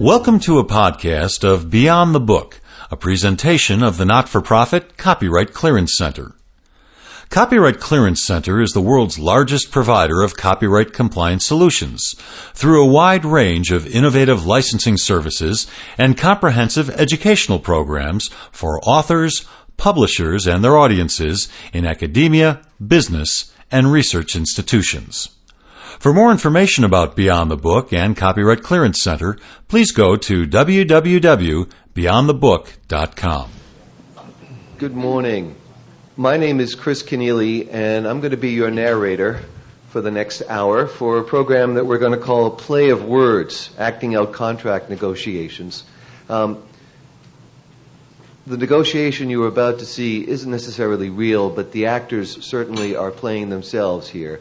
Welcome to a podcast of Beyond the Book, a presentation of the not-for-profit Copyright Clearance Center. Copyright Clearance Center is the world's largest provider of copyright compliance solutions through a wide range of innovative licensing services and comprehensive educational programs for authors, publishers, and their audiences in academia, business, and research institutions. For more information about Beyond the Book and Copyright Clearance Center, please go to www.beyondthebook.com. Good morning. My name is Chris Keneally, and I'm going to be your narrator for the next hour for a program that we're going to call Play of Words, Acting Out Contract Negotiations. The negotiation you are about to see isn't necessarily real, but the actors certainly are playing themselves here.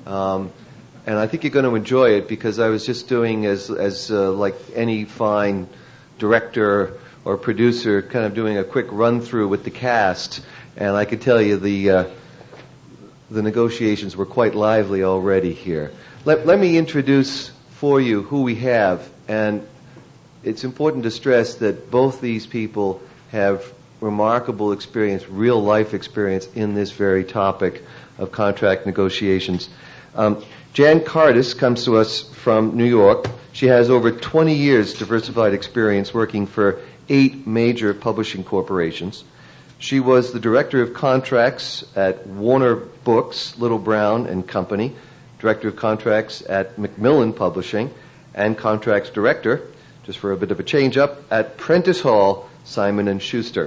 And I think you're going to enjoy it because I was just doing as like any fine director or producer, kind of doing a quick run through with the cast, and I could tell you the negotiations were quite lively already here. Let me introduce for you who we have, and it's important to stress that both these people have remarkable experience, real life experience in this very topic of contract negotiations. Jan Cardis comes to us from New York. She has over 20 years diversified experience working for 8 major publishing corporations. She was the director of contracts at Warner Books, Little Brown and Company, director of contracts at Macmillan Publishing, and contracts director, just for a bit of a change-up, at Prentice Hall, Simon & Schuster.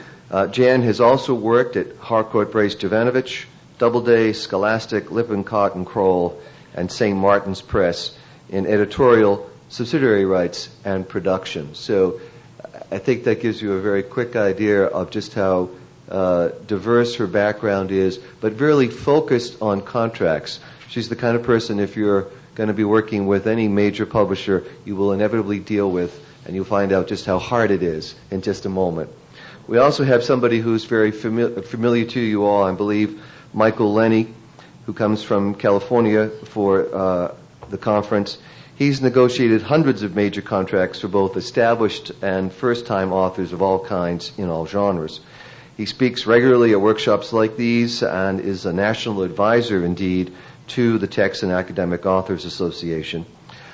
Jan has also worked at Harcourt Brace Jovanovich, Doubleday, Scholastic, Lippincott and Kroll, and St. Martin's Press in editorial, subsidiary rights, and production. So I think that gives you a very quick idea of just how diverse her background is, but really focused on contracts. She's the kind of person, if you're going to be working with any major publisher, you will inevitably deal with, and you'll find out just how hard it is in just a moment. We also have somebody who's very familiar to you all, I believe, Michael Lenny, who comes from California for the conference. He's negotiated hundreds of major contracts for both established and first-time authors of all kinds in all genres. He speaks regularly at workshops like these and is a national advisor, indeed, to the Texan Academic Authors Association.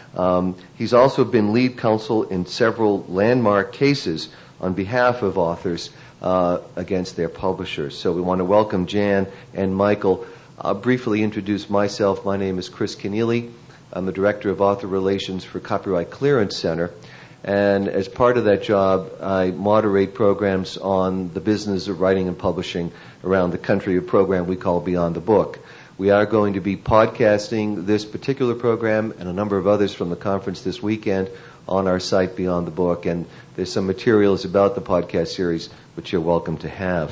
He's also been lead counsel in several landmark cases on behalf of authors against their publishers. So we want to welcome Jan and Michael. I'll briefly introduce myself. My name is Chris Keneally. I'm the Director of Author Relations for Copyright Clearance Center. And as part of that job, I moderate programs on the business of writing and publishing around the country, a program we call Beyond the Book. We are going to be podcasting this particular program and a number of others from the conference this weekend on our site Beyond the Book. And there's some materials about the podcast series which you're welcome to have.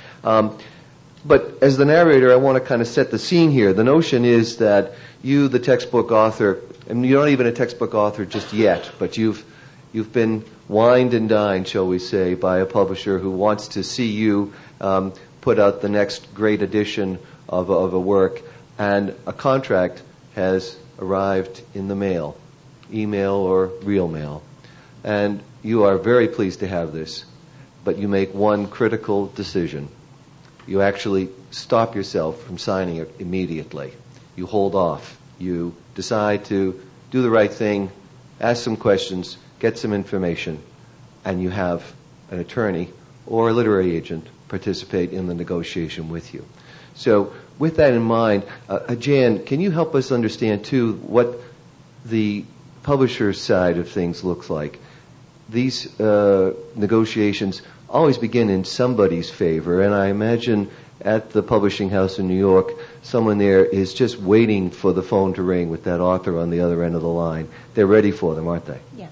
But as the narrator, I want to kind of set the scene here. The notion is that you, the textbook author, and you're not even a textbook author just yet, but you've been wined and dined, shall we say, by a publisher who wants to see you put out the next great edition of a work, and a contract has arrived in the mail, email or real mail. And you are very pleased to have this, but you make one critical decision. You actually stop yourself from signing it immediately. You hold off. You decide to do the right thing, ask some questions, get some information, and you have an attorney or a literary agent participate in the negotiation with you. So with that in mind, Jan, can you help us understand, too, what the publisher's side of things looks like? These negotiations always begin in somebody's favor, and I imagine at the publishing house in New York, someone there is just waiting for the phone to ring with that author on the other end of the line. They're ready for them, aren't they? Yes.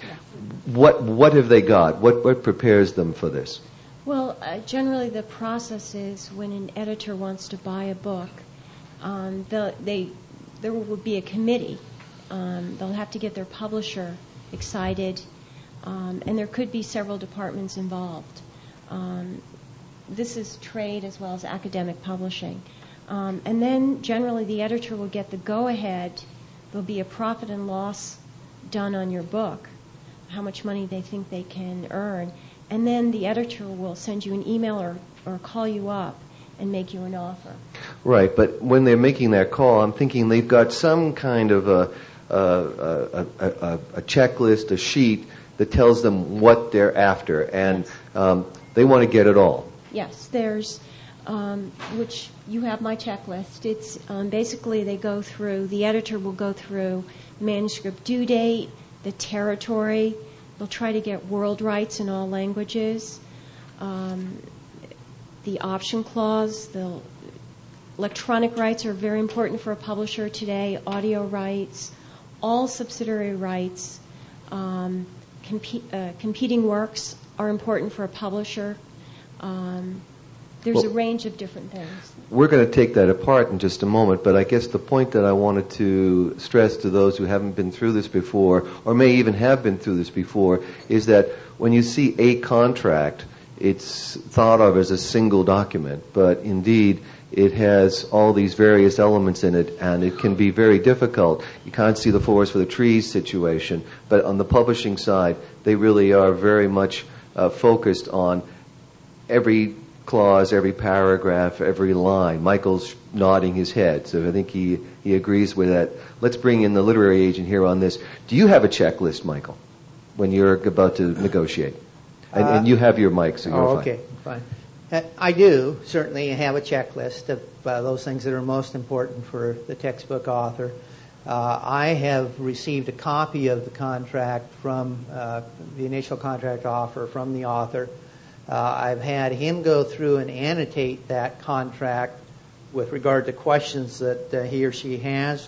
What have they got? What prepares them for this? Well, generally the process is when an editor wants to buy a book, there will be a committee. They'll have to get their publisher excited, and there could be several departments involved. This is trade as well as academic publishing. And then generally the editor will get the go-ahead. There'll be a profit and loss done on your book. how much money they think they can earn, and then the editor will send you an email or call you up and make you an offer. Right, but when they're making that call, I'm thinking they've got some kind of a checklist, a sheet that tells them what they're after, and they want to get it all. Yes, there's, which you have my checklist. It's basically the editor will go through manuscript due date, the territory. They'll try to get world rights in all languages, the option clause, the electronic rights are very important for a publisher today, audio rights, all subsidiary rights, competing works are important for a publisher. There's a range of different things. We're going to take that apart in just a moment, but I guess the point that I wanted to stress to those who haven't been through this before, or may even have been through this before, is that when you see a contract, it's thought of as a single document, but indeed it has all these various elements in it, and it can be very difficult. You can't see the forest for the trees situation, but on the publishing side, they really are very much focused on every clause, every paragraph, every line. Michael's nodding his head, so I think he agrees with that. Let's bring in the literary agent here on this. Do you have a checklist, Michael, when you're about to negotiate? And you have your mic, so you're okay, fine. I do certainly have a checklist of those things that are most important for the textbook author. I have received a copy of the contract from the initial contract offer from the author. I've had him go through and annotate that contract with regard to questions that he or she has,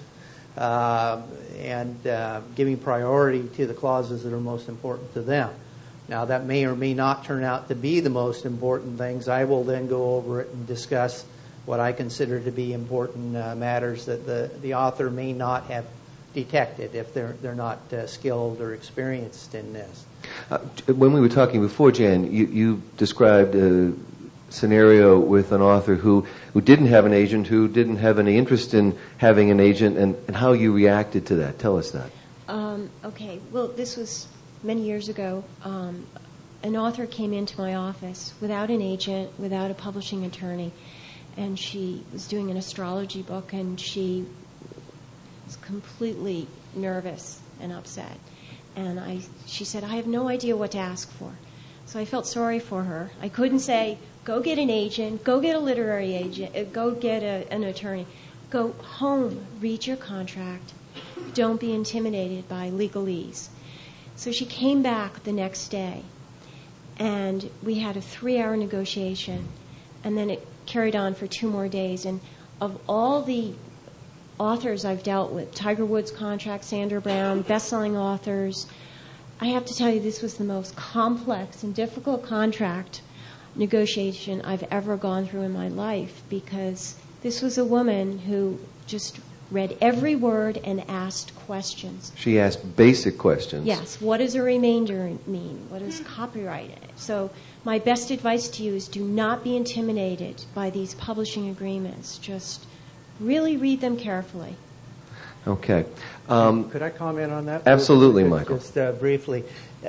and giving priority to the clauses that are most important to them. Now, that may or may not turn out to be the most important things. I will then go over it and discuss what I consider to be important matters that the author may not have detected if they're not skilled or experienced in this. When we were talking before, Jan, you described a scenario with an author who didn't have an agent, who didn't have any interest in having an agent, and how you reacted to that. Tell us that. Okay. Well, this was many years ago. An author came into my office without an agent, without a publishing attorney, and she was doing an astrology book, and she was completely nervous and upset. And she said, I have no idea what to ask for. So I felt sorry for her. I couldn't say, go get an agent, go get a literary agent, go get an attorney. Go home, read your contract. Don't be intimidated by legalese. So she came back the next day, and we had a 3-hour negotiation, and then it carried on for 2 more days. And of all the authors I've dealt with, Tiger Woods contract, Sandra Brown, best-selling authors, I have to tell you this was the most complex and difficult contract negotiation I've ever gone through in my life, because this was a woman who just read every word and asked questions. She asked basic questions. Yes. What does a remainder mean? What is copyright? So my best advice to you is do not be intimidated by these publishing agreements. Just really read them carefully. Okay. Could I comment on that? Absolutely, Michael. Just briefly.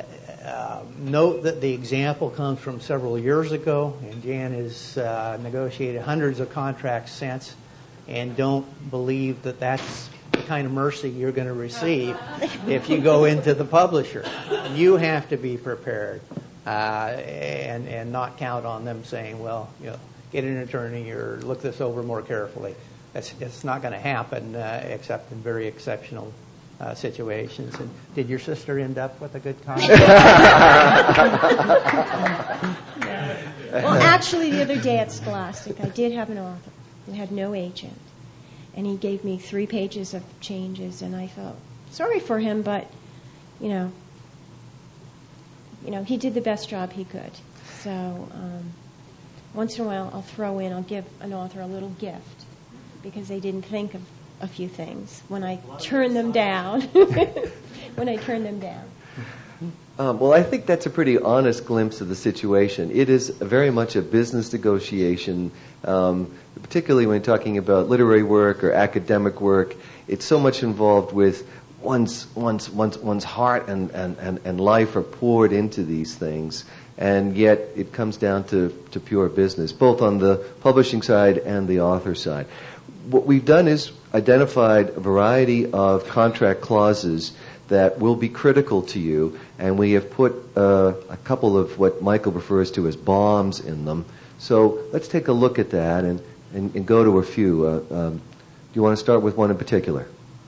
Note that the example comes from several years ago, and Jan has negotiated hundreds of contracts since, and don't believe that that's the kind of mercy you're going to receive if you go into the publisher. You have to be prepared and not count on them saying, well, get an attorney or look this over more carefully. It's not going to happen except in very exceptional situations. And did your sister end up with a good contract? Well, actually, the other day at Scholastic, I did have an author who had no agent, and he gave me 3 pages of changes, and I felt sorry for him, but he did the best job he could. So once in a while, I'll give an author a little gift because they didn't think of a few things when I turn them down. Well, I think that's a pretty honest glimpse of the situation. It is very much a business negotiation, particularly when talking about literary work or academic work. It's so much involved with one's heart and life are poured into these things, and yet it comes down to pure business, both on the publishing side and the author side. What we've done is identified a variety of contract clauses that will be critical to you, and we have put a couple of what Michael refers to as bombs in them. So let's take a look at that and go to a few. Do you want to start with one in particular?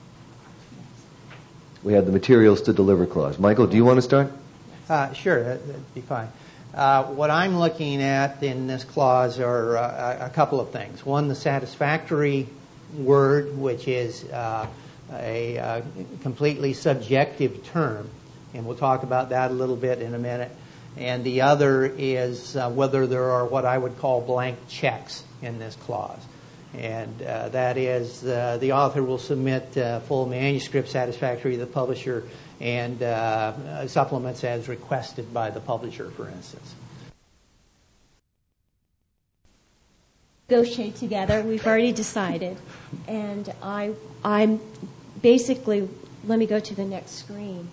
We have the materials to deliver clause. Michael, do you want to start? Sure, that'd be fine. What I'm looking at in this clause are a couple of things. One, the satisfactory word, which is a completely subjective term, and we'll talk about that a little bit in a minute. And the other is whether there are what I would call blank checks in this clause. And that is the author will submit full manuscript satisfactory to the publisher and supplements as requested by the publisher, for instance. Negotiate together. We've already decided. And I'm basically, let me go to the next screen.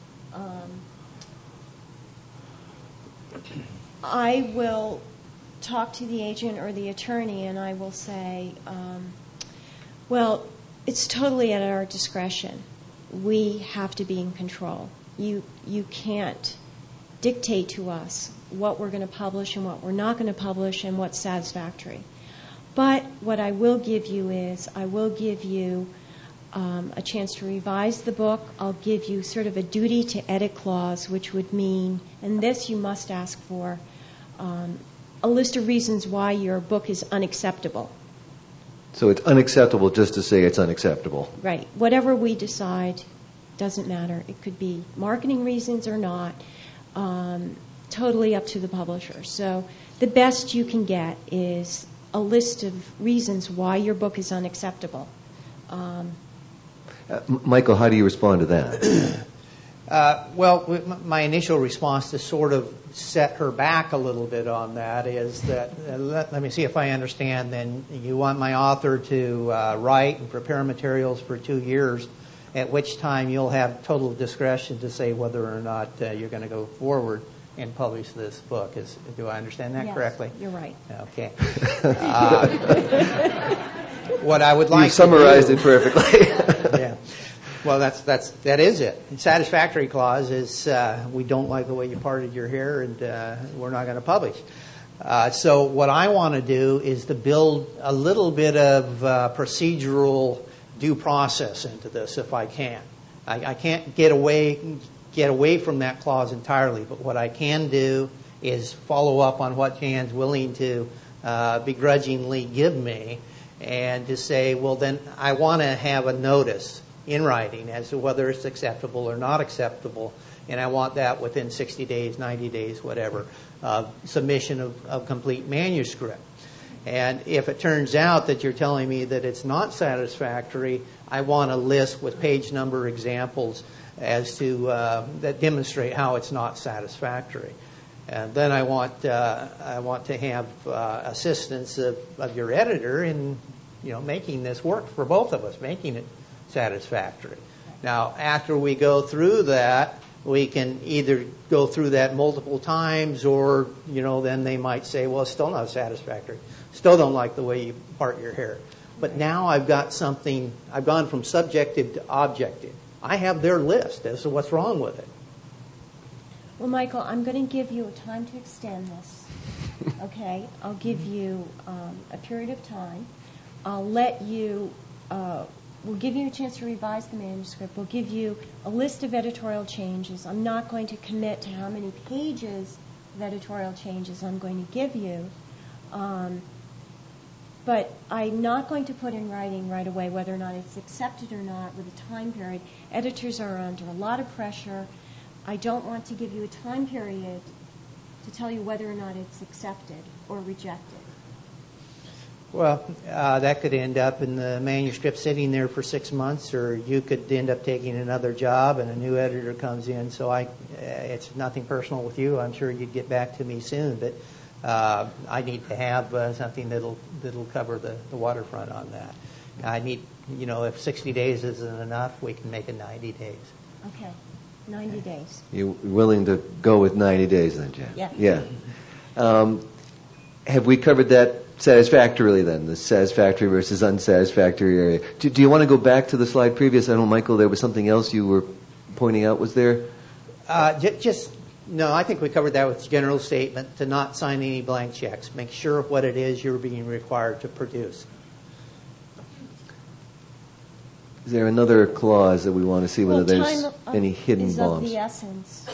I will talk to the agent or the attorney and I will say, well, it's totally at our discretion. We have to be in control. You can't dictate to us what we're going to publish and what we're not going to publish and what's satisfactory. But what I will give you is I will give you a chance to revise the book. I'll give you sort of a duty to edit clause, which would mean, and this you must ask for, a list of reasons why your book is unacceptable. So it's unacceptable just to say it's unacceptable. Right. Whatever we decide doesn't matter. It could be marketing reasons or not. Totally up to the publisher. So the best you can get is a list of reasons why your book is unacceptable. Michael, how do you respond to that? Well, my initial response to sort of set her back a little bit on that is that, let me see if I understand, then you want my author to write and prepare materials for 2 years, at which time you'll have total discretion to say whether or not you're going to go forward and publish this book. Do I understand that correctly? You're right. Okay. What I would like you summarized it perfectly. Yeah. Well, that is it. The satisfactory clause is we don't like the way you parted your hair, and we're not going to publish. So what I want to do is to build a little bit of procedural due process into this, if I can. I can't get away from that clause entirely, but what I can do is follow up on what Jan's willing to begrudgingly give me, and to say, well, then I want to have a notice in writing as to whether it's acceptable or not acceptable, and I want that within 60 days, 90 days, whatever, submission of complete manuscript. And if it turns out that you're telling me that it's not satisfactory, I want a list with page number examples as to that demonstrate how it's not satisfactory. And then I want to have assistance of your editor in making this work for both of us, making it satisfactory. Now, after we go through that, we can either go through that multiple times, or then they might say, well, it's still not satisfactory. Still don't like the way you part your hair. But now I've got something. I've gone from subjective to objective. I have their list as to what's wrong with it. Well, Michael, I'm going to give you a time to extend this. Okay? I'll give you a period of time. I'll let you, we'll give you a chance to revise the manuscript. We'll give you a list of editorial changes. I'm not going to commit to how many pages of editorial changes I'm going to give you. But I'm not going to put in writing right away whether or not it's accepted or not with a time period. Editors are under a lot of pressure. I don't want to give you a time period to tell you whether or not it's accepted or rejected. Well, that could end up in the manuscript sitting there for 6 months, or you could end up taking another job and a new editor comes in. So it's nothing personal with you. I'm sure you'd get back to me soon, but I need to have something that'll cover the waterfront on that. I need, if 60 days isn't enough, we can make it 90 days. Okay, 90 days. You're willing to go with 90 days then, Jan? Yeah. Yeah. Have we covered that satisfactorily then, the satisfactory versus unsatisfactory area? Do you want to go back to the slide previous? I know, Michael, there was something else you were pointing out. Was there? No, I think we covered that with the general statement to not sign any blank checks. Make sure what it is you're being required to produce. Is there another clause that we want to see whether there's any hidden is bombs? Of the essence.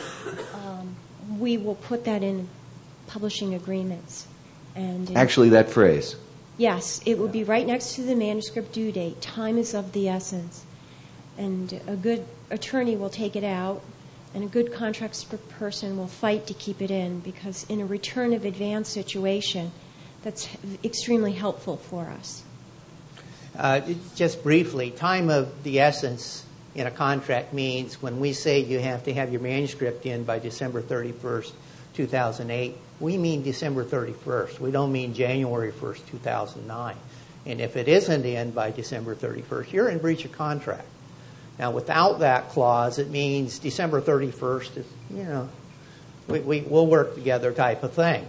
We will put that in publishing agreements. And Actually, that phrase. Yes, it will be right next to the manuscript due date. Time is of the essence. And a good attorney will take it out, and a good contract person will fight to keep it in, because in a return of advance situation, that's extremely helpful for us. Just briefly, time of the essence in a contract means when we say you have to have your manuscript in by December 31st, 2008, we mean December 31st. We don't mean January 1st, 2009. And if it isn't in by December 31st, you're in breach of contract. Now, without that clause, it means December 31st is, we'll work together type of thing.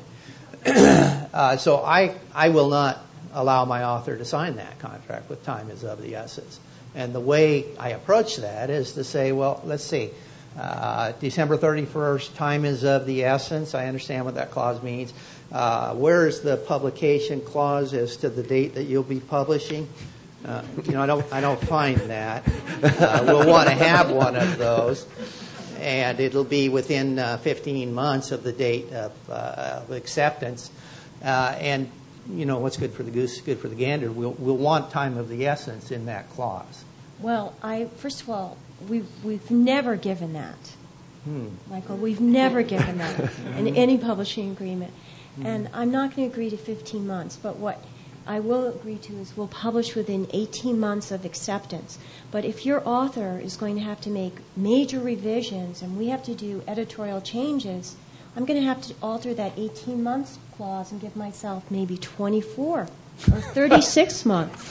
So I will not allow my author to sign that contract with time is of the essence. And the way I approach that is to say, well, let's see, December 31st, time is of the essence. I understand what that clause means. Where is the publication clause as to the date that you'll be publishing? I don't find that. We'll want to have one of those, and it'll be within 15 months of the date of acceptance. And what's good for the goose is good for the gander. We'll want time of the essence in that clause. Well, first of all, we've never given that, Michael. We've never given that in any publishing agreement, and I'm not going to agree to 15 months. But what I will agree to is we'll publish within 18 months of acceptance. But if your author is going to have to make major revisions and we have to do editorial changes, I'm going to have to alter that 18 months clause and give myself maybe 24 or 36 months.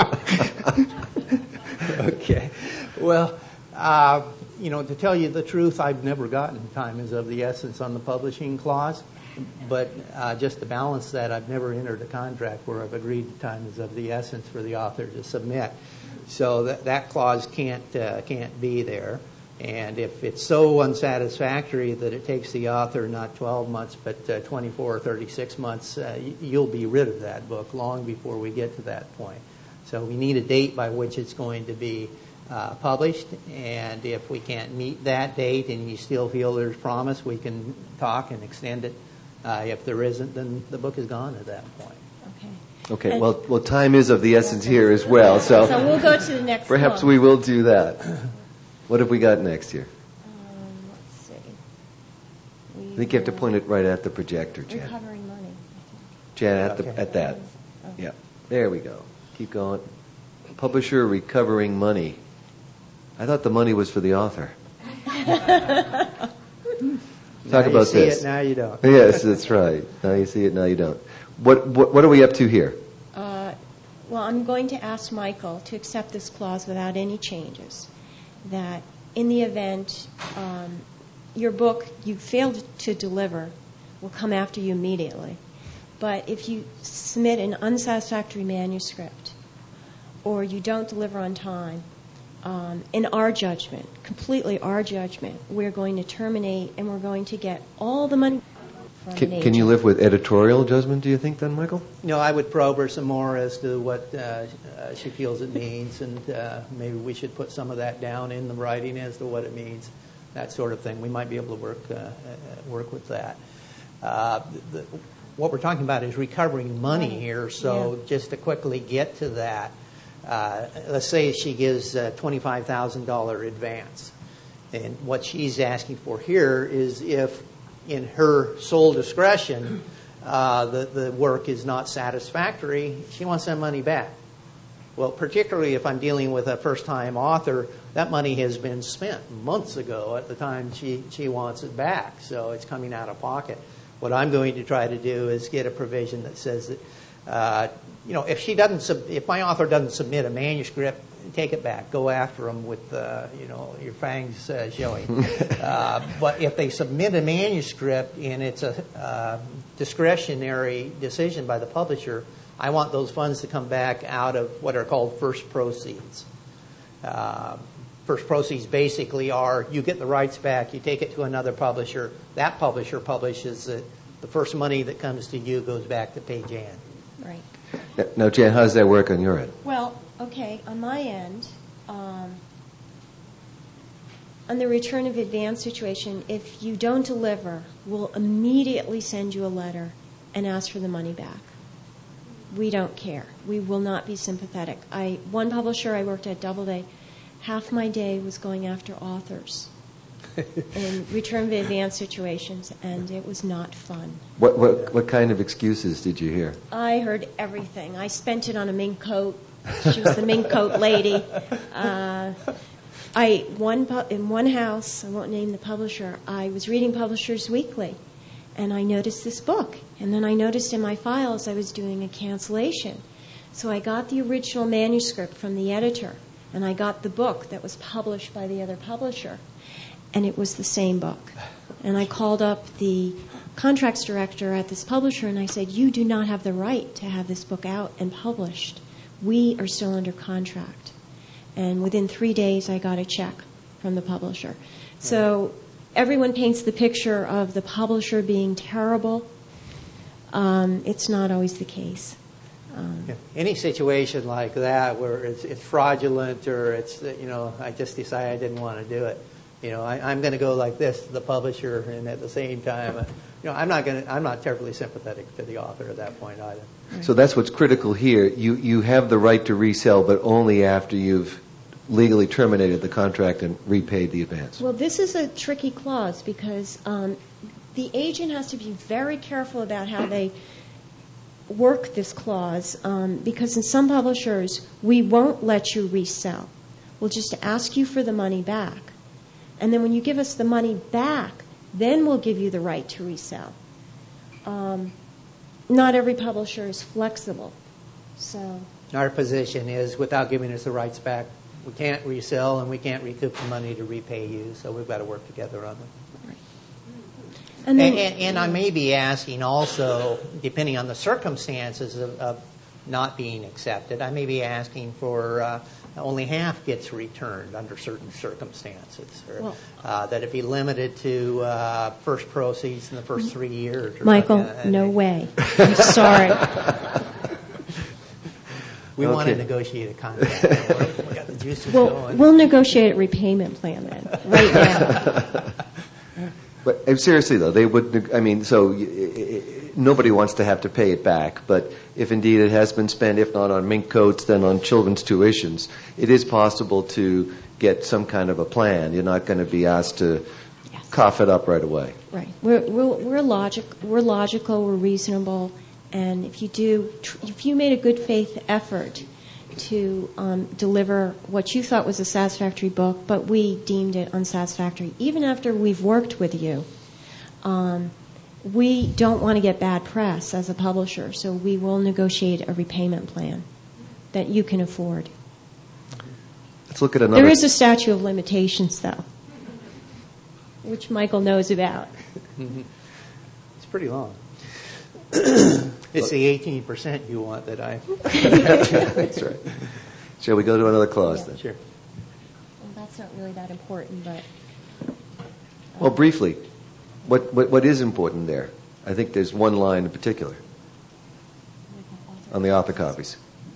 Okay. Well, to tell you the truth, I've never gotten time is of the essence on the publishing clause. But just to balance that, I've never entered a contract where I've agreed to time is of the essence for the author to submit. So that clause can't be there. And if it's so unsatisfactory that it takes the author not 12 months but 24 or 36 months, you'll be rid of that book long before we get to that point. So we need a date by which it's going to be published, and if we can't meet that date and you still feel there's promise, we can talk and extend it. If there isn't, then the book is gone at that point. Okay. Well, time is of the essence here as well. So we'll go to the next perhaps one. we will do that. What have we got next here? Let's see. I think you have to point it right at the projector, Jan. Recovering money. Jan, at that. Okay. Yeah. There we go. Keep going. Publisher recovering money. I thought the money was for the author. Talk about this. Now you see it, now you don't. Yes, that's right. Now you see it, now you don't. What are we up to here? Well, I'm going to ask Michael to accept this clause without any changes. That in the event your book you failed to deliver will come after you immediately. But if you submit an unsatisfactory manuscript or you don't deliver on time, in our judgment, completely our judgment, we're going to terminate and we're going to get all the money from an agent. Can you live with editorial judgment, do you think, then, Michael? No, I would probe her some more as to what she feels it means, and maybe we should put some of that down in the writing as to what it means, that sort of thing. We might be able to work with that. What we're talking about is recovering money here, so just to quickly get to that, let's say she gives a $25,000 advance. And what she's asking for here is if, in her sole discretion, the work is not satisfactory, she wants that money back. Well, particularly if I'm dealing with a first-time author, that money has been spent months ago at the time she wants it back, so it's coming out of pocket. What I'm going to try to do is get a provision that says that If she doesn't, if my author doesn't submit a manuscript, take it back. Go after them with, your fangs showing. But if they submit a manuscript and it's a discretionary decision by the publisher, I want those funds to come back out of what are called first proceeds. First proceeds basically are you get the rights back, you take it to another publisher, that publisher publishes it. The first money that comes to you goes back to pay Jan. Right. Now, Jan, how does that work on your end? Well, okay, on my end, on the return of advance situation, if you don't deliver, we'll immediately send you a letter and ask for the money back. We don't care. We will not be sympathetic. One publisher I worked at, Doubleday, half my day was going after authors in return of advance situations, and it was not fun. What kind of excuses did you hear? I heard everything. I spent it on a mink coat. She was the mink coat lady. In one house, I won't name the publisher, I was reading Publishers Weekly, and I noticed this book. And then I noticed in my files I was doing a cancellation. So I got the original manuscript from the editor, and I got the book that was published by the other publisher. And it was the same book. And I called up the contracts director at this publisher, and I said, you do not have the right to have this book out and published. We are still under contract. And within 3 days, I got a check from the publisher. So everyone paints the picture of the publisher being terrible. It's not always the case. Any situation like that where it's fraudulent or it's, I just decided I didn't want to do it. I'm going to go like this to the publisher, and at the same time, I'm not terribly sympathetic to the author at that point either. So that's what's critical here. You have the right to resell, but only after you've legally terminated the contract and repaid the advance. Well, this is a tricky clause because the agent has to be very careful about how they work this clause because in some publishers, we won't let you resell. We'll just ask you for the money back. And then when you give us the money back, then we'll give you the right to resell. Not every publisher is flexible. So our position is, without giving us the rights back, we can't resell and we can't recoup the money to repay you. So we've got to work together on them. Right. And, then, and I may be asking also, depending on the circumstances of not being accepted, I may be asking for only half gets returned under certain circumstances, or that it be limited to first proceeds in the first 3 years. Michael, no way. I'm sorry. We want to negotiate a contract. We got the juices going. We'll negotiate a repayment plan then, right now. But seriously, though, they would. Nobody wants to have to pay it back. But if indeed it has been spent, if not on mink coats, then on children's tuitions, it is possible to get some kind of a plan. You're not going to be asked to cough it up right away. Right. We're logical. We're reasonable. And if you made a good faith effort to deliver what you thought was a satisfactory book, but we deemed it unsatisfactory, even after we've worked with you, we don't want to get bad press as a publisher, so we will negotiate a repayment plan that you can afford. Let's look at another. There is a statute of limitations, though, which Michael knows about. It's pretty long. It's the 18% you want that I... That's right. Shall we go to another clause then? Sure. Well, that's not really that important, but... Well, briefly, what is important there? I think there's one line in particular on the author copies.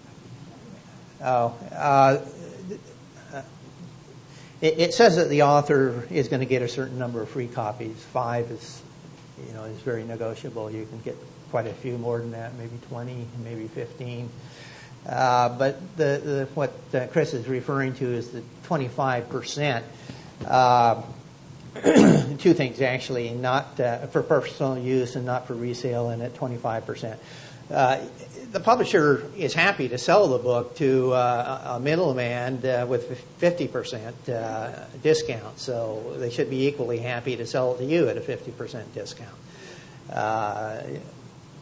It says that the author is going to get a certain number of free copies. 5 is very negotiable. You can get quite a few more than that, maybe 20, maybe 15. But what Chris is referring to is the 25%. Two things, actually, not for personal use and not for resale, and at 25%. The publisher is happy to sell the book to a middleman with 50% discount, so they should be equally happy to sell it to you at a 50% discount.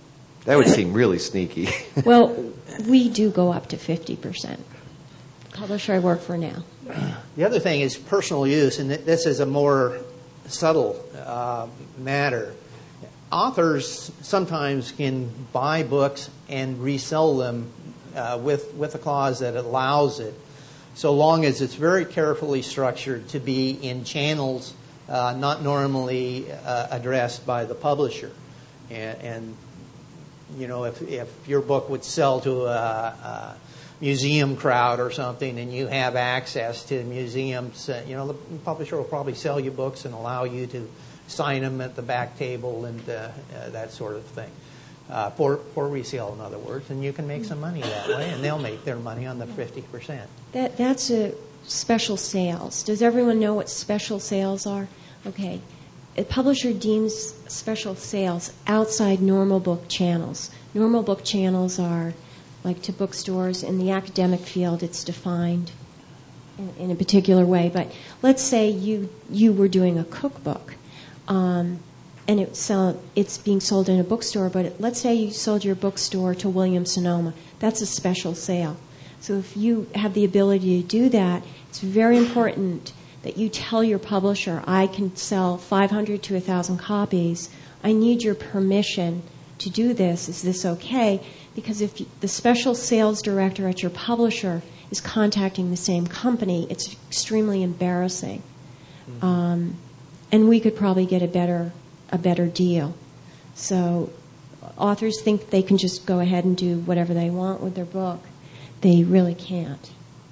That would seem really sneaky. Well, we do go up to 50%. Publisher I work for now. The other thing is personal use, and this is a more subtle matter. Authors sometimes can buy books and resell them with a clause that allows it, so long as it's very carefully structured to be in channels not normally addressed by the publisher. And you know, if your book would sell to a museum crowd or something, and you have access to museums, you know, the publisher will probably sell you books and allow you to sign them at the back table and that sort of thing. For resale, in other words, and you can make some money that way, and they'll make their money on the 50%. That's a special sales. Does everyone know what special sales are? Okay. A publisher deems special sales outside normal book channels. Normal book channels are like to bookstores. In the academic field, it's defined in a particular way. But let's say you were doing a cookbook, and it's being sold in a bookstore, but let's say you sold your bookstore to Williams-Sonoma. That's a special sale. So if you have the ability to do that, it's very important that you tell your publisher, I can sell 500 to 1,000 copies. I need your permission to do this. Is this okay? Because if the special sales director at your publisher is contacting the same company, it's extremely embarrassing. Mm-hmm. And we could probably get a better deal. So authors think they can just go ahead and do whatever they want with their book. They really can't.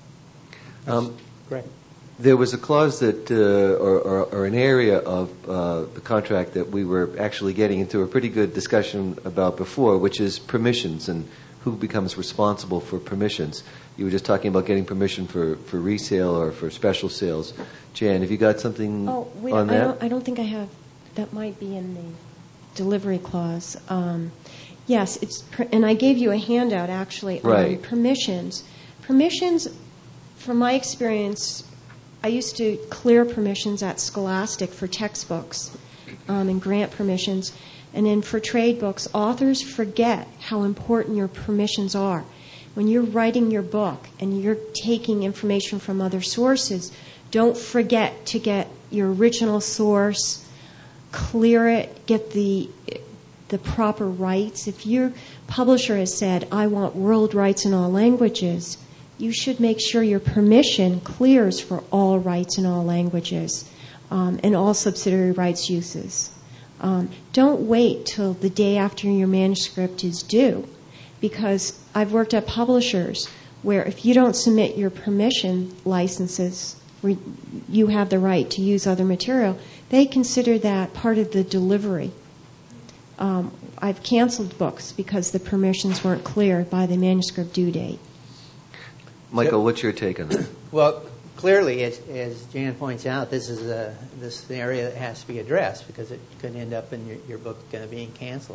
Great. There was a clause that, or an area of the contract that we were actually getting into a pretty good discussion about before, which is permissions and who becomes responsible for permissions. You were just talking about getting permission for resale or for special sales. Jan, have you got something on that? I don't think I have. That might be in the delivery clause. Yes, and I gave you a handout actually on permissions. Permissions, from my experience, I used to clear permissions at Scholastic for textbooks and grant permissions. And then for trade books, authors forget how important your permissions are. When you're writing your book and you're taking information from other sources, don't forget to get your original source, clear it, get the proper rights. If your publisher has said, I want world rights in all languages, you should make sure your permission clears for all rights in all languages and all subsidiary rights uses. Don't wait till the day after your manuscript is due, because I've worked at publishers where if you don't submit your permission licenses where you have the right to use other material, they consider that part of the delivery. I've canceled books because the permissions weren't clear by the manuscript due date. Michael, what's your take on that? Well, clearly, as Jan points out, this is an area that has to be addressed because it could end up in your book being canceled.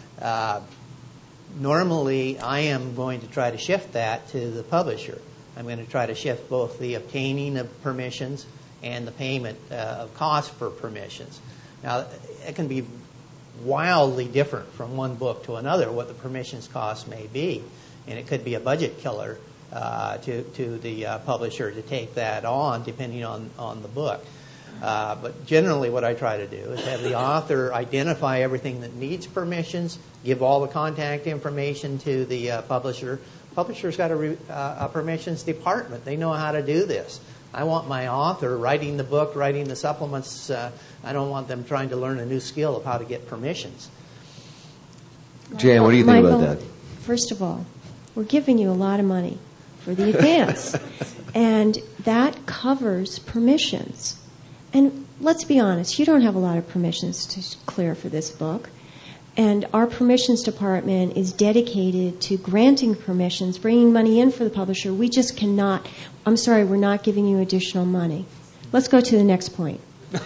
Normally, I am going to try to shift that to the publisher. I'm going to try to shift both the obtaining of permissions and the payment of costs for permissions. Now, it can be wildly different from one book to another, what the permissions cost may be, and it could be a budget killer to the publisher to take that on, depending on the book. But generally what I try to do is have the author identify everything that needs permissions, give all the contact information to the publisher. Publisher's got a permissions department. They know how to do this. I want my author writing the book, writing the supplements. I don't want them trying to learn a new skill of how to get permissions. Jan, what do you think Michael, about that? First of all, we're giving you a lot of money for the advance, and that covers permissions. And let's be honest, you don't have a lot of permissions to clear for this book. And our permissions department is dedicated to granting permissions, bringing money in for the publisher. We just cannot, I'm sorry, we're not giving you additional money. Let's go to the next point.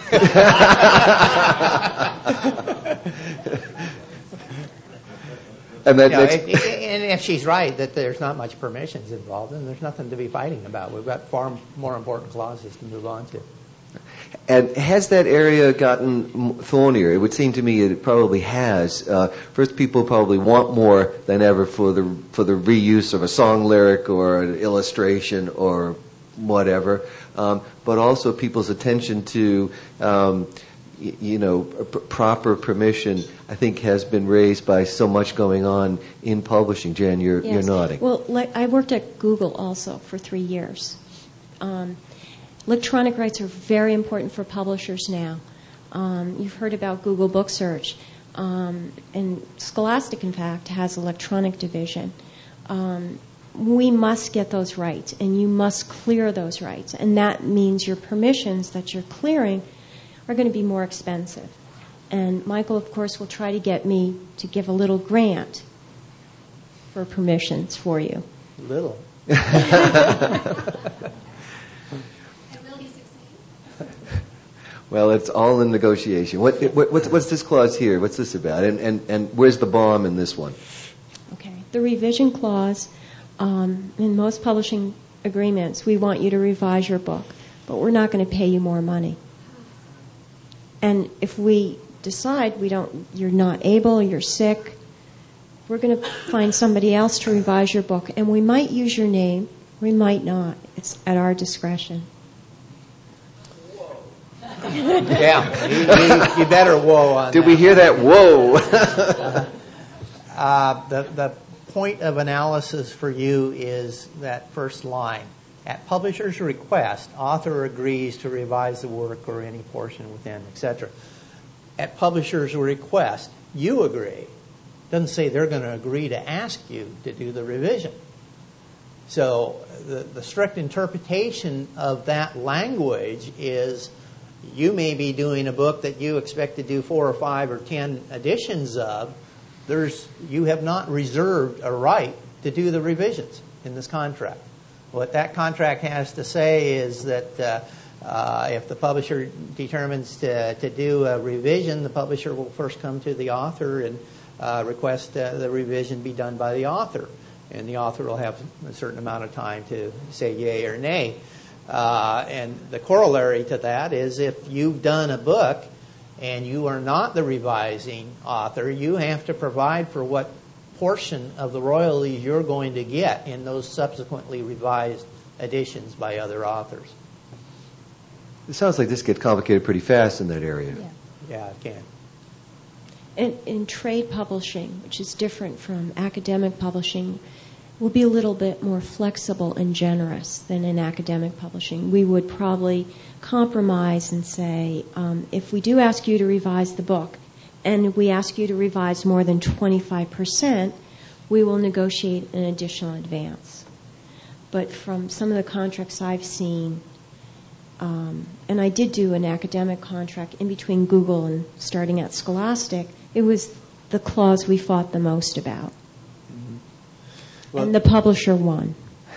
And and if she's right that there's not much permissions involved, then there's nothing to be fighting about. We've got far more important clauses to move on to. And has that area gotten thornier? It would seem to me it probably has. First, people probably want more than ever for the reuse of a song lyric or an illustration or whatever. But also people's attention to, proper permission, I think, has been raised by so much going on in publishing. Jan, you're nodding. Well, I worked at Google also for 3 years. Electronic rights are very important for publishers now. You've heard about Google Book Search. And Scholastic, in fact, has electronic division. We must get those rights, and you must clear those rights. And that means your permissions that you're clearing are going to be more expensive. And Michael, of course, will try to get me to give a little grant for permissions for you. Little. Well, it's all in negotiation. What's this clause here? What's this about? And where's the bomb in this one? Okay. The revision clause, in most publishing agreements, we want you to revise your book, but we're not going to pay you more money. And if we decide you're not able, you're sick, we're going to find somebody else to revise your book, and we might use your name, we might not. It's at our discretion. Yeah, you better whoa on Did that. we hear that? Whoa! The point of analysis for you is that first line. At publisher's request, author agrees to revise the work or any portion within, etc. At publisher's request, you agree. Doesn't say they're going to agree to ask you to do the revision. So the strict interpretation of that language is you may be doing a book that you expect to do 4 or 5 or 10 editions of. You have not reserved a right to do the revisions in this contract. What that contract has to say is that if the publisher determines to do a revision, the publisher will first come to the author and request the revision be done by the author. And the author will have a certain amount of time to say yay or nay. And the corollary to that is if you've done a book and you are not the revising author, you have to provide for what portion of the royalties you're going to get in those subsequently revised editions by other authors. It sounds like this gets complicated pretty fast in that area. Yeah, it can. In trade publishing, which is different from academic publishing, will be a little bit more flexible and generous than in academic publishing. We would probably compromise and say, if we do ask you to revise the book, and we ask you to revise more than 25%, we will negotiate an additional advance. But from some of the contracts I've seen, and I did do an academic contract in between Google and starting at Scholastic, it was the clause we fought the most about. Well, and the publisher won.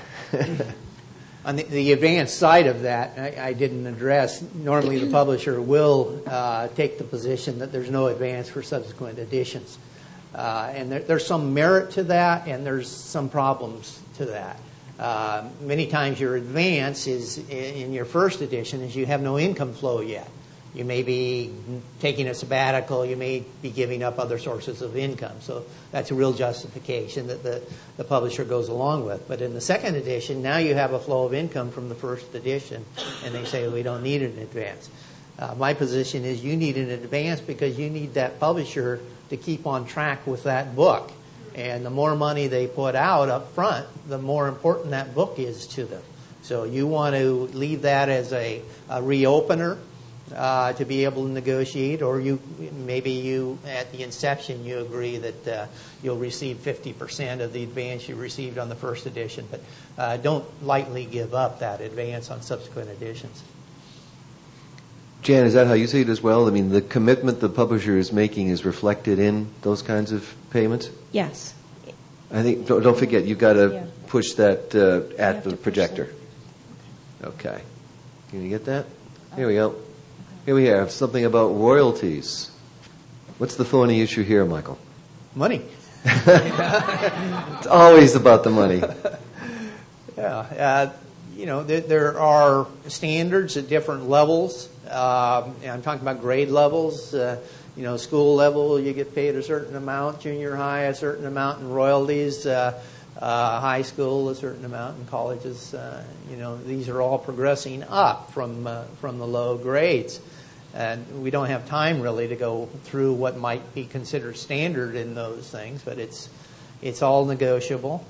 On the advanced side of that, I didn't address, normally the publisher will take the position that there's no advance for subsequent editions. And there's some merit to that, and there's some problems to that. Many times your advance is in your first edition is you have no income flow yet. You may be taking a sabbatical. You may be giving up other sources of income. So that's a real justification that the publisher goes along with. But in the second edition, now you have a flow of income from the first edition, and they say we don't need an advance. My position is you need an advance because you need that publisher to keep on track with that book. And the more money they put out up front, the more important that book is to them. So you want to leave that as a reopener to be able to negotiate, or maybe you at the inception you agree that you'll receive 50% of the advance you received on the first edition, but don't lightly give up that advance on subsequent editions. Jan, is that how you see it as well? I mean, the commitment the publisher is making is reflected in those kinds of payments? Yes. I think, don't forget, you've got to push that at the projector. Okay. Can you get that? Here we go. Here we have something about royalties. What's the thorny issue here, Michael? Money. It's always about the money. Yeah. there are standards at different levels. I'm talking about grade levels. School level, you get paid a certain amount. Junior high, a certain amount in royalties. High school, a certain amount in colleges. These are all progressing up from the low grades. And we don't have time really to go through what might be considered standard in those things, but it's all negotiable.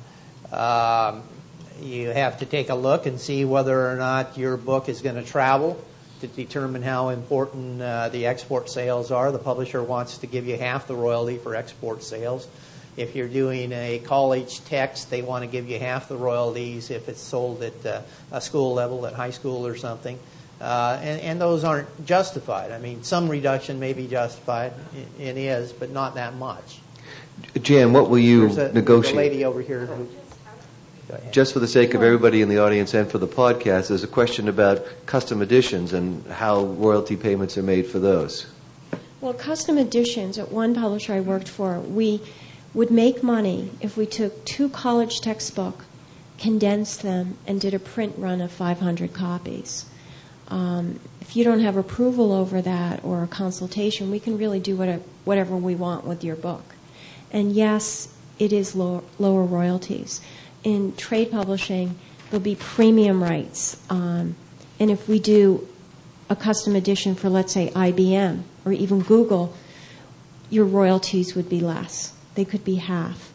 You have to take a look and see whether or not your book is going to travel to determine how important the export sales are. The publisher wants to give you half the royalty for export sales. If you're doing a college text, they want to give you half the royalties if it's sold at a school level, at high school or something. And those aren't justified. I mean, some reduction may be justified. It is, but not that much. Jan, what will you negotiate? There's a lady over here who... Just for the sake of everybody in the audience and for the podcast, there's a question about custom editions and how royalty payments are made for those. Well, custom editions, at one publisher I worked for, we would make money if we took 2 college textbooks, condensed them, and did a print run of 500 copies. If you don't have approval over that or a consultation, we can really do whatever we want with your book. And yes, it is lower royalties. In trade publishing, there'll be premium rights. And if we do a custom edition for, let's say, IBM or even Google, your royalties would be less. They could be half.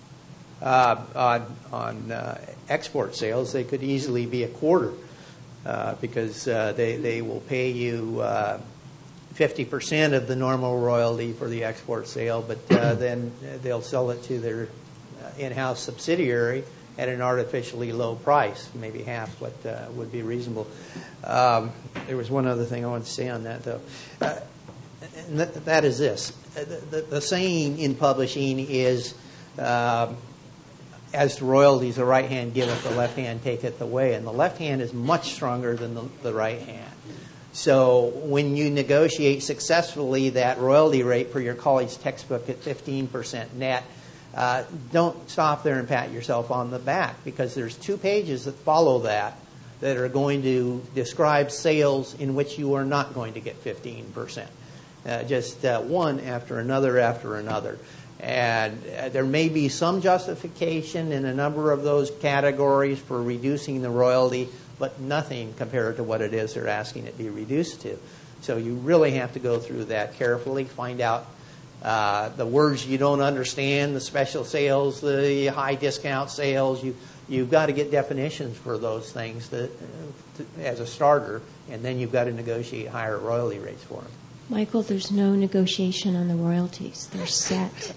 On export sales, they could easily be a quarter because they will pay you 50% of the normal royalty for the export sale, but then they'll sell it to their in-house subsidiary at an artificially low price, maybe half what would be reasonable. There was one other thing I wanted to say on that, though. And that is this. The saying in publishing is, as to royalties, the right hand giveth, the left hand taketh away. And the left hand is much stronger than the right hand. So when you negotiate successfully that royalty rate for your college textbook at 15% net, don't stop there and pat yourself on the back, because there's 2 pages that follow that are going to describe sales in which you are not going to get 15%. Just one after another. And there may be some justification in a number of those categories for reducing the royalty, but nothing compared to what it is they're asking it be reduced to. So you really have to go through that carefully, find out the words you don't understand, the special sales, the high discount sales. You've got to get definitions for those things as a starter, and then you've got to negotiate higher royalty rates for them. Michael, there's no negotiation on the royalties. They're set.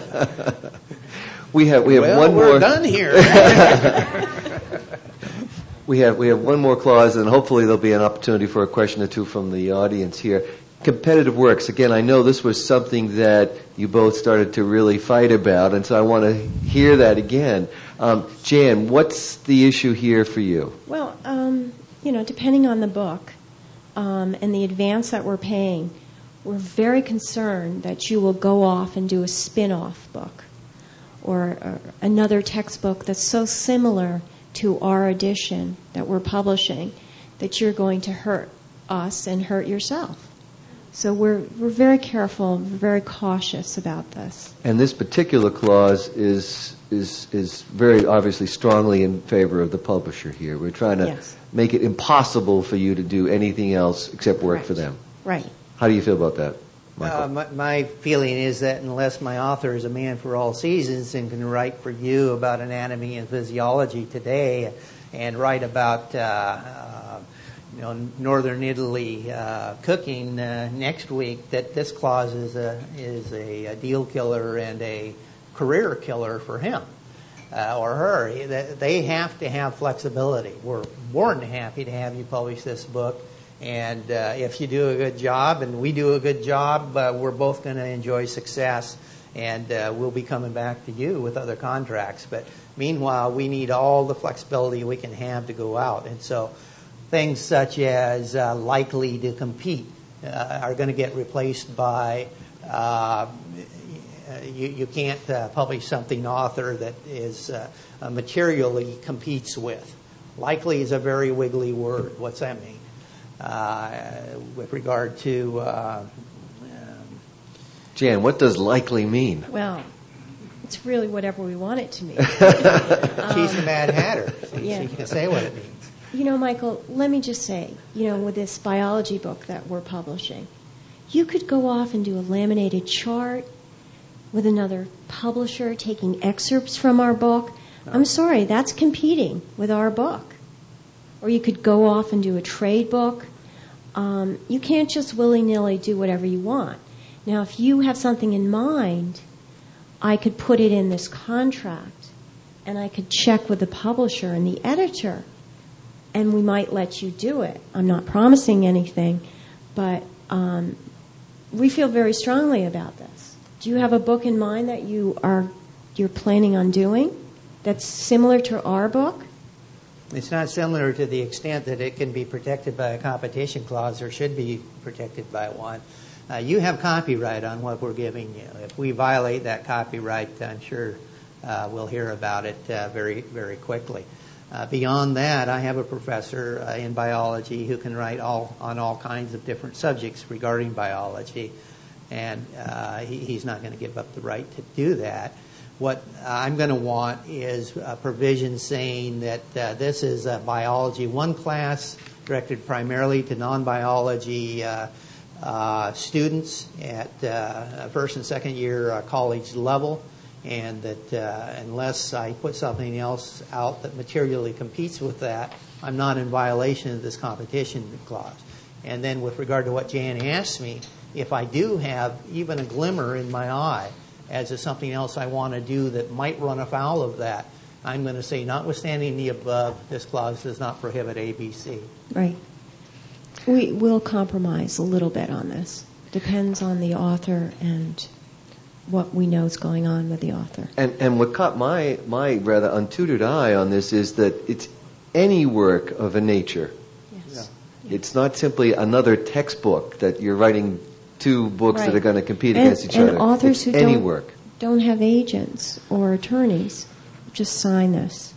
We have one more. We're done here. We have one more clause, and hopefully there'll be an opportunity for a question or two from the audience here. Competitive works. Again, I know this was something that you both started to really fight about, and so I want to hear that again. Jan, what's the issue here for you? Well, depending on the book and the advance that we're paying, we're very concerned that you will go off and do a spin-off book or another textbook that's so similar to our edition that we're publishing that you're going to hurt us and hurt yourself. So we're very careful, very cautious about this. And this particular clause is very obviously strongly in favor of the publisher here. We're trying to make it impossible for you to do anything else except work for them. Right. How do you feel about that, Michael? My feeling is that unless my author is a man for all seasons and can write for you about anatomy and physiology today and write about Northern Italy cooking next week, that this clause is a deal killer and a career killer for him or her. They have to have flexibility. We're more than happy to have you publish this book, and if you do a good job and we do a good job, we're both going to enjoy success, and we'll be coming back to you with other contracts. But meanwhile, we need all the flexibility we can have to go out, and so things such as likely to compete are going to get replaced by you can't publish something author that is materially competes with, Likely is a very wiggly word. What's that mean? With regard to... Jan, what does likely mean? Well, it's really whatever we want it to mean. She's the Mad Hatter. Yeah. She can say what it means. You know, Michael, let me just say, with this biology book that we're publishing, you could go off and do a laminated chart with another publisher taking excerpts from our book. I'm sorry, that's competing with our book. Or you could go off and do a trade book. You can't just willy-nilly do whatever you want. Now, if you have something in mind, I could put it in this contract, and I could check with the publisher and the editor, and we might let you do it. I'm not promising anything, but we feel very strongly about this. Do you have a book in mind that you're planning on doing that's similar to our book? It's not similar to the extent that it can be protected by a competition clause or should be protected by one. You have copyright on what we're giving you. If we violate that copyright, I'm sure we'll hear about it very, very quickly. Beyond that, I have a professor in biology who can write on all kinds of different subjects regarding biology, and he's not going to give up the right to do that. What I'm going to want is a provision saying that this is a Biology 1 class directed primarily to non-biology students at first and second year college level, and that unless I put something else out that materially competes with that, I'm not in violation of this competition clause. And then with regard to what Jan asked me, if I do have even a glimmer in my eye as to something else I want to do that might run afoul of that, I'm going to say, notwithstanding the above, this clause does not prohibit ABC. Right. We will compromise a little bit on this. Depends on the author and what we know is going on with the author. And what caught my rather untutored eye on this is that it's any work of a nature. Yes. Yeah. It's not simply another textbook that you're writing two books that are going to compete against each other. And authors it's who don't have agents or attorneys just sign this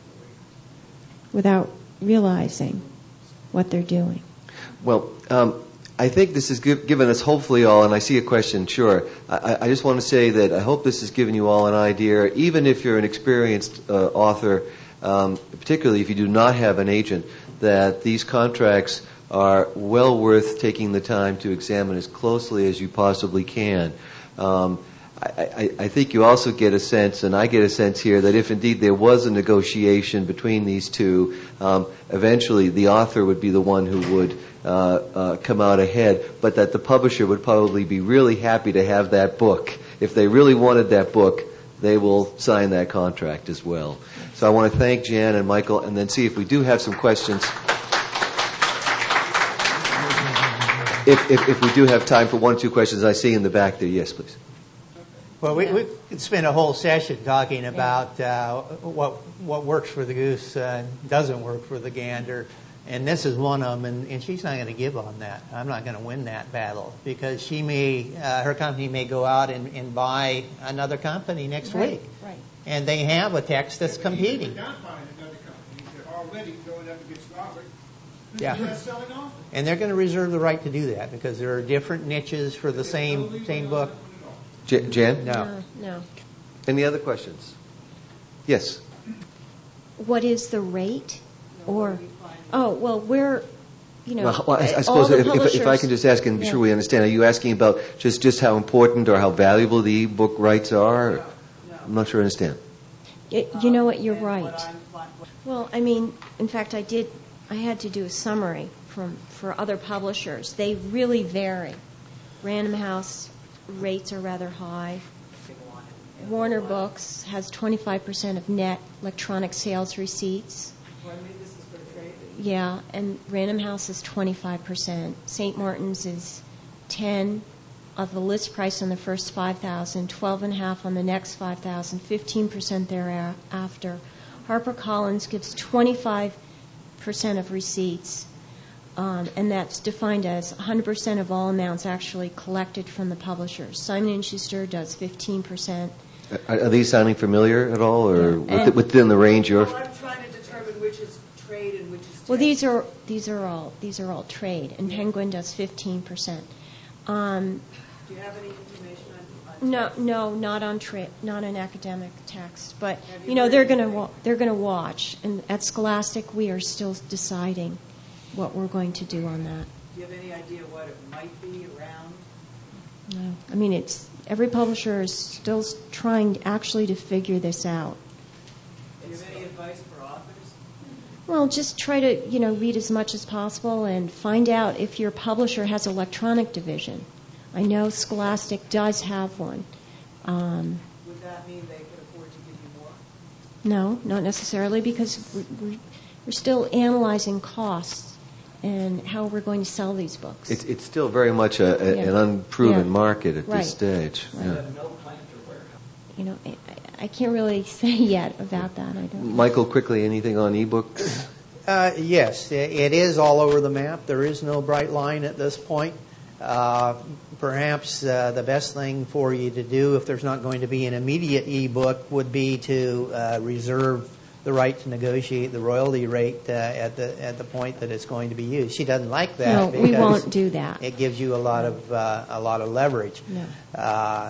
without realizing what they're doing. Well, I think this has given us hopefully all, and I see a question, sure. I just want to say that I hope this has given you all an idea, even if you're an experienced author, particularly if you do not have an agent, that these contracts are well worth taking the time to examine as closely as you possibly can. I think you also get a sense, and I get a sense here, that if indeed there was a negotiation between these two, eventually the author would be the one who would come out ahead, but that the publisher would probably be really happy to have that book. If they really wanted that book, they will sign that contract as well. So I want to thank Jan and Michael, and then see if we do have some questions. If we do have time for 1 or 2 questions, I see in the back there. Yes, please. Well, we could spend a whole session talking about what works for the goose and doesn't work for the gander, and this is one of them. And she's not going to give on that. I'm not going to win that battle because she may, her company may go out and buy another company next week, right? And they have a text that's competing. They're not buying another company. They're already going up against Robert. Yeah. And they're going to reserve the right to do that because there are different niches for the same book. Jan? No. Any other questions? Yes. What is the rate? Or, we're, Well, I suppose if I can just ask and be sure we understand, are you asking about just how important or how valuable the e-book rights are? I'm not sure I understand. You know what? You're right. Well, I mean, in fact, I had to do a summary for other publishers. They really vary. Random House rates are rather high. Warner Books has 25% of net electronic sales receipts. Yeah, and Random House is 25%. St. Martin's is 10 of the list price on the first 5,000, 12.5 on the next 5,000, 15% thereafter. HarperCollins gives 25% of receipts, and that's defined as 100% of all amounts actually collected from the publishers. Simon & Schuster does 15%. Are these sounding familiar at all, or within the range you're... Well, I'm trying to determine which is trade and which is Well, text? these are all trade, and Penguin does 15%. Do you have any information on No, not on not on academic text, but Have you heard they're anything? going to watch. And at Scholastic, we are still deciding what we're going to do on that. Do you have any idea what it might be around? No, I mean every publisher is still trying actually to figure this out. Do you have any advice for authors? Well, just try to read as much as possible and find out if your publisher has an electronic division. I know Scholastic does have one. Would that mean they could afford to give you more? No, not necessarily, because we're still analyzing costs and how we're going to sell these books. It's still very much an unproven Yeah. market at Right. this stage. Right. Yeah. I can't really say yet about that. I don't. Michael, quickly, anything on ebooks? Yes, it is all over the map. There is no bright line at this point. Perhaps the best thing for you to do, if there's not going to be an immediate ebook, would be to reserve the right to negotiate the royalty rate at the point that it's going to be used. She doesn't like that. No, we because won't do that. It gives you a lot of leverage. No.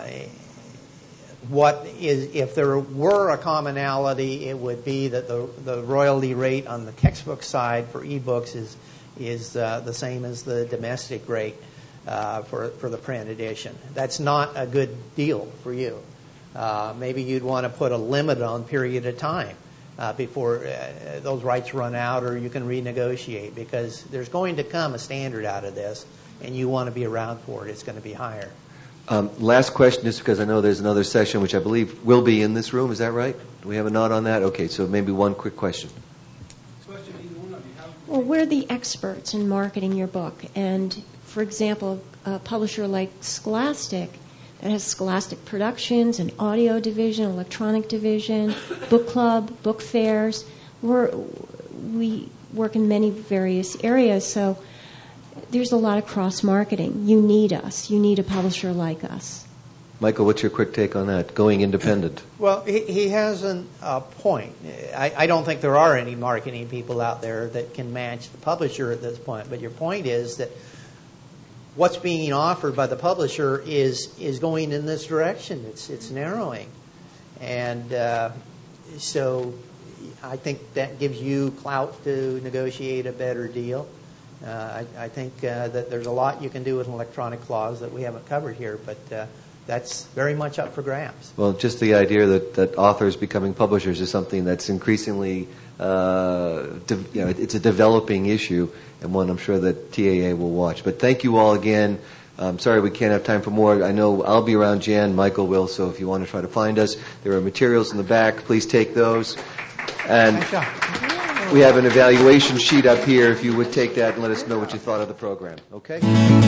If there were a commonality, it would be that the royalty rate on the textbook side for ebooks is the same as the domestic rate for the print edition. That's not a good deal for you. Maybe you'd want to put a limit on period of time before those rights run out, or you can renegotiate, because there's going to come a standard out of this, and you want to be around for it. It's going to be higher. Last question, just because I know there's another session which I believe will be in this room. Is that right? Do we have a nod on that? Okay, so maybe one quick question. Question either one of you. Well, we're the experts in marketing your book. And, for example, a publisher like Scholastic that has Scholastic Productions, an audio division, electronic division, book club, book fairs. We work in many various areas, so there's a lot of cross-marketing. You need us. You need a publisher like us. Michael, what's your quick take on that, going independent? Well, he has a point. I don't think there are any marketing people out there that can match the publisher at this point. But your point is that what's being offered by the publisher is going in this direction. It's narrowing. And so I think that gives you clout to negotiate a better deal. I think that there's a lot you can do with an electronic clause that we haven't covered here, but that's very much up for grabs. Well, just the idea that authors becoming publishers is something that's increasingly, it's a developing issue, and one I'm sure that TAA will watch. But thank you all again. I'm sorry we can't have time for more. I know I'll be around, Jan, Michael will, so if you want to try to find us, there are materials in the back. Please take those. And we have an evaluation sheet up here if you would take that and let us know what you thought of the program. Okay?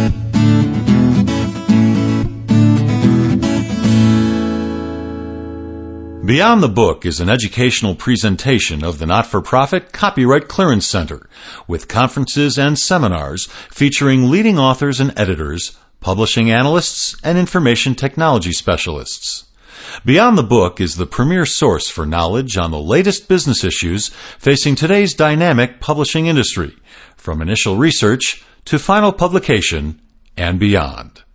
Beyond the Book is an educational presentation of the not-for-profit Copyright Clearance Center, with conferences and seminars featuring leading authors and editors, publishing analysts, and information technology specialists. Beyond the Book is the premier source for knowledge on the latest business issues facing today's dynamic publishing industry, from initial research to final publication and beyond.